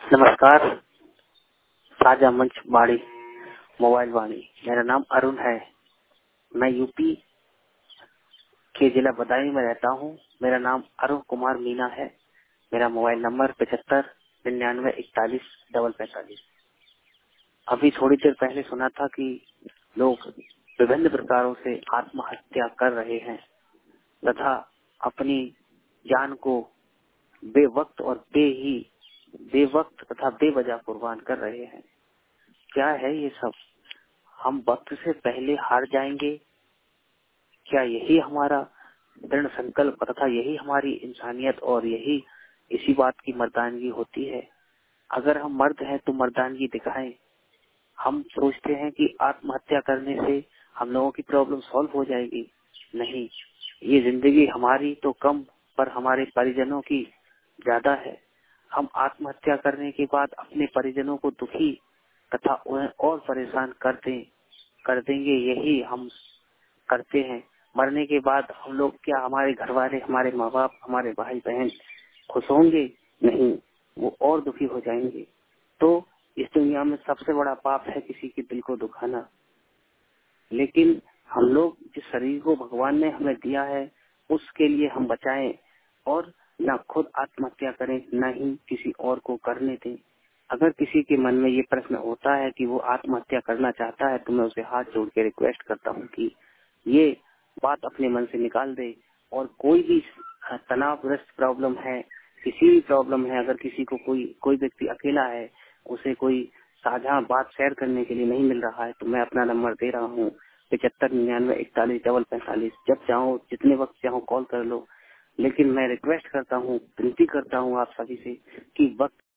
नमस्कार। साझा मंच बाड़ी मोबाइल वाणी। मेरा नाम अरुण है। मैं यूपी के जिला बदायूं में रहता हूँ। मेरा नाम अरुण कुमार मीना है। मेरा मोबाइल नंबर 75 99 41 45। अभी थोड़ी देर पहले सुना था कि लोग विभिन्न प्रकारों से आत्महत्या कर रहे हैं तथा अपनी जान को बेवक्त तथा बेवजह कुर्बान कर रहे हैं। क्या है ये सब? हम वक्त से पहले हार जाएंगे? क्या यही हमारा दृढ़ संकल्प तथा यही हमारी इंसानियत और यही इसी बात की मर्दानगी होती है? अगर हम मर्द हैं तो मर्दानगी दिखाएं। हम सोचते हैं कि आत्महत्या करने से हम लोगों की प्रॉब्लम सॉल्व हो जाएगी। नहीं, ये जिंदगी हमारी तो कम पर हमारे परिजनों की ज्यादा है। हम आत्महत्या करने के बाद अपने परिजनों को दुखी तथा उन्हें और परेशान कर देंगे। यही हम करते हैं। मरने के बाद हम लोग क्या, हमारे घर वाले, हमारे माँ बाप, हमारे भाई बहन खुश होंगे? नहीं, वो और दुखी हो जाएंगे। तो इस दुनिया में सबसे बड़ा पाप है किसी के दिल को दुखाना। लेकिन हम लोग जिस शरीर को भगवान ने हमें दिया है उसके लिए हम बचाएं और न खुद आत्महत्या करें, न ही किसी और को करने दें। अगर किसी के मन में ये प्रश्न होता है कि वो आत्महत्या करना चाहता है तो मैं उसे हाथ जोड़ के रिक्वेस्ट करता हूँ कि ये बात अपने मन से निकाल दे। और कोई भी तनावग्रस्त प्रॉब्लम है, किसी भी प्रॉब्लम है, अगर किसी को कोई व्यक्ति अकेला है, उसे कोई साझा बात शेयर करने के लिए नहीं मिल रहा है, तो मैं अपना नंबर दे रहा हूँ 75 99 41 45। जब चाहो, जितने वक्त चाहो कॉल कर लो। लेकिन मैं रिक्वेस्ट करता हूँ, विनती करता हूँ आप सभी से कि वक्त